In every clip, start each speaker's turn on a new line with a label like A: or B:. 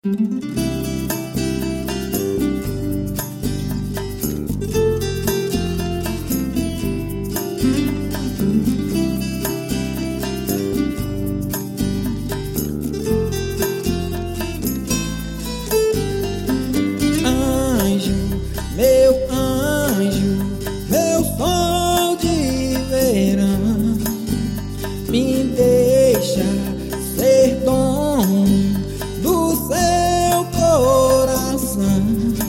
A: Anjo, meu sol de verão, me deixa ser dono do seu coração.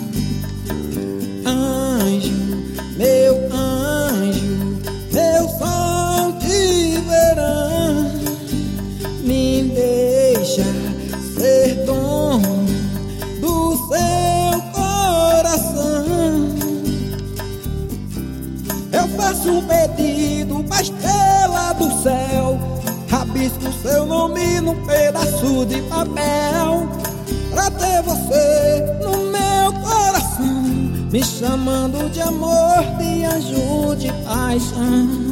A: Anjo, meu sol de verão, me deixa ser dono do seu coração. Eu faço um pedido pra estrela do céu, rabisco seu nome num pedaço de papel, pra ter você no meu coração, me chamando de amor, de anjo, de paixão.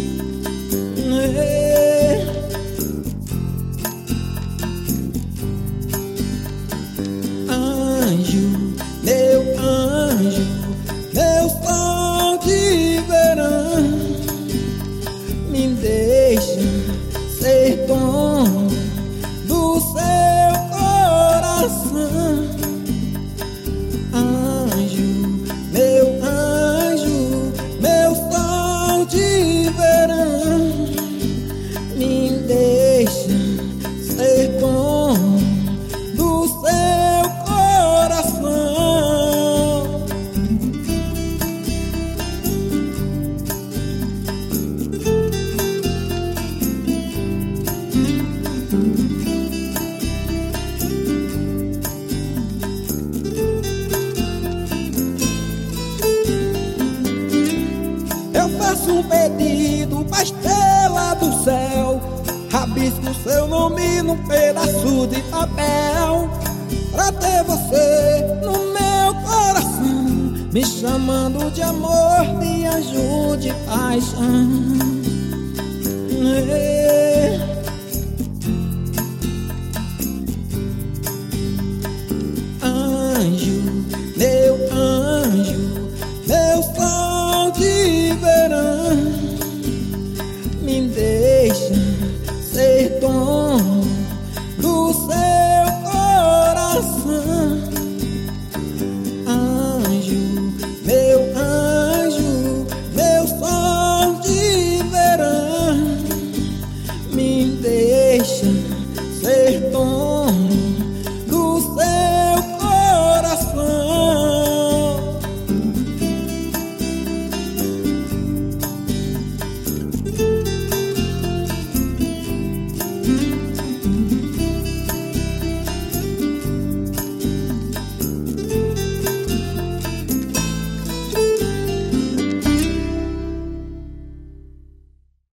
A: Anjo, meu sol de verão, me deixa ser dono do seu coração. Anjo, meu sol de verão, me deixa ser dono do seu coração. Eu faço um pedido pra estrela do céu, rabisco seu nome num pedaço de papel, pra ter você no meu coração, me chamando de amor, de anjo, de paixão. Anjo, meu sol de verão, me deixa ser dono do seu coração. Anjo, meu sol de verão, me deixa ser dono do seu coração.